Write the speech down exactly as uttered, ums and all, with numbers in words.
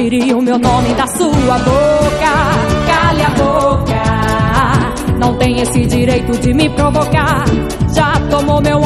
tire o meu nome da sua boca. Cale a boca, não tem esse direito de me provocar. Já tomou meu